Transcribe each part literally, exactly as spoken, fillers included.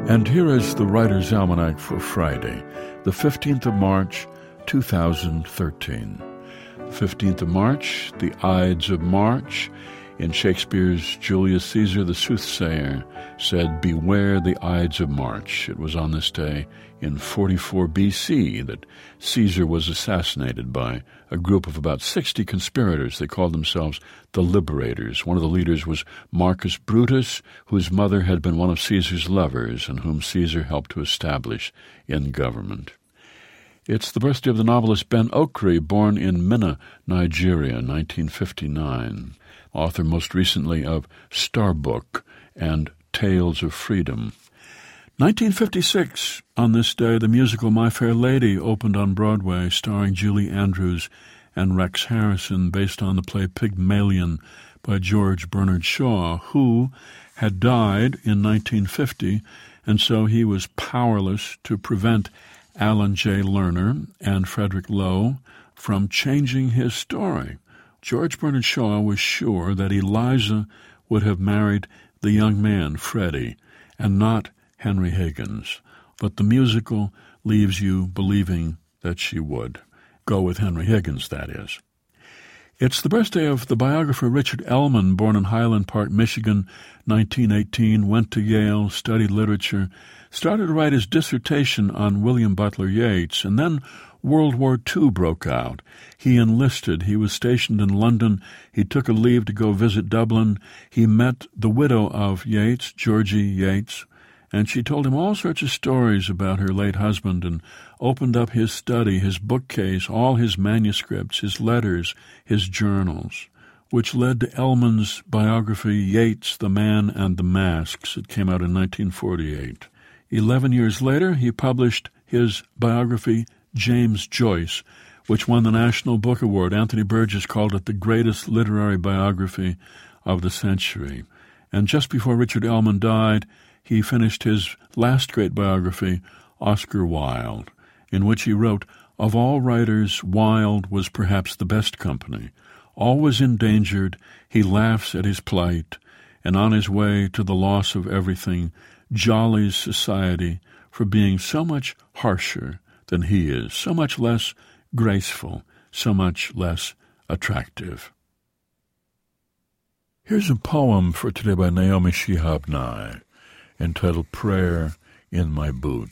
And here is the Writer's Almanac for Friday, the fifteenth of March, two thousand thirteen. The fifteenth of March, the Ides of March. In Shakespeare's Julius Caesar the Soothsayer said, "Beware the Ides of March." It was on this day in forty-four B C that Caesar was assassinated by a group of about sixty conspirators. They called themselves the Liberators. One of the leaders was Marcus Brutus, whose mother had been one of Caesar's lovers and whom Caesar helped to establish in government. It's the birthday of the novelist Ben Okri, born in Minna, Nigeria, nineteen fifty-nine. Author most recently of Starbook and Tales of Freedom. nineteen fifty-six, on this day, the musical My Fair Lady opened on Broadway, starring Julie Andrews and Rex Harrison, based on the play Pygmalion by George Bernard Shaw, who had died in nineteen fifty, and so he was powerless to prevent Alan J. Lerner and Frederick Lowe from changing his story. George Bernard Shaw was sure that Eliza would have married the young man, Freddie, and not Henry Higgins. But the musical leaves you believing that she would. Go with Henry Higgins, that is. It's the birthday of the biographer Richard Ellman, born in Highland Park, Michigan, nineteen eighteen, went to Yale, studied literature, started to write his dissertation on William Butler Yeats, and then World War Two broke out. He enlisted. He was stationed in London. He took a leave to go visit Dublin. He met the widow of Yeats, Georgie Yeats, and she told him all sorts of stories about her late husband and opened up his study, his bookcase, all his manuscripts, his letters, his journals, which led to Ellman's biography, Yeats, the Man and the Masks. It came out in nineteen forty-eight. Eleven years later, he published his biography, James Joyce, which won the National Book Award. Anthony Burgess called it the greatest literary biography of the century. And just before Richard Ellman died, he finished his last great biography, Oscar Wilde, in which he wrote, "Of all writers, Wilde was perhaps the best company. Always endangered, he laughs at his plight, and on his way to the loss of everything, jollies society for being so much harsher than he is, so much less graceful, so much less attractive." Here's a poem for today by Naomi Shihab Nye, entitled Prayer in My Boot.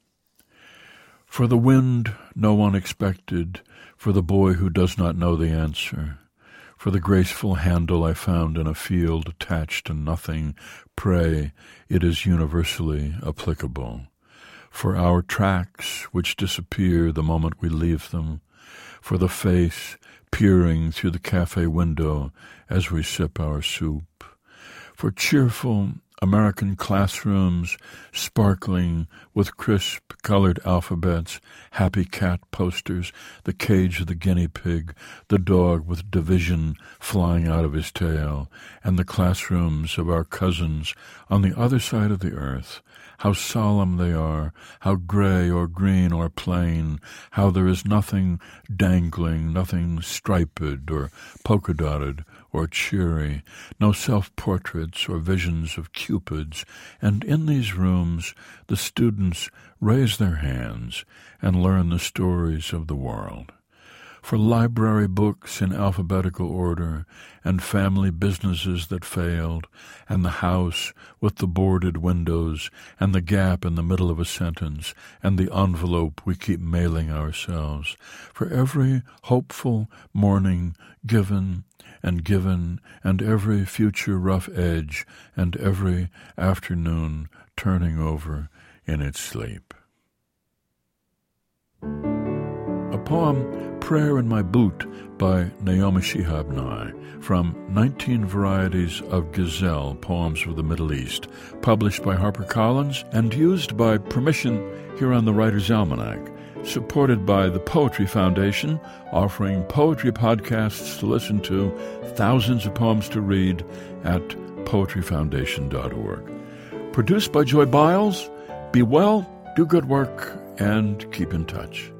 For the wind no one expected, for the boy who does not know the answer, for the graceful handle I found in a field attached to nothing, pray it is universally applicable. For our tracks which disappear the moment we leave them, for the face peering through the cafe window as we sip our soup, for cheerful American classrooms sparkling with crisp-colored alphabets, happy cat posters, the cage of the guinea pig, the dog with division flying out of his tail, and the classrooms of our cousins on the other side of the earth. How solemn they are, how gray or green or plain, how there is nothing dangling, nothing striped or polka-dotted or cheery, no self-portraits or visions of cupids, and in these rooms the students raise their hands and learn the stories of the world. For library books in alphabetical order, and family businesses that failed, and the house with the boarded windows, and the gap in the middle of a sentence, and the envelope we keep mailing ourselves. For every hopeful morning given and given, and every future rough edge, and every afternoon turning over in its sleep. A poem, Prayer in My Boot, by Naomi Shihab Nye, from nineteen Varieties of Gazelle, Poems of the Middle East, published by HarperCollins and used by permission here on the Writer's Almanac, supported by the Poetry Foundation, offering poetry podcasts to listen to, thousands of poems to read at poetry foundation dot org. Produced by Joy Biles. Be well, do good work, and keep in touch.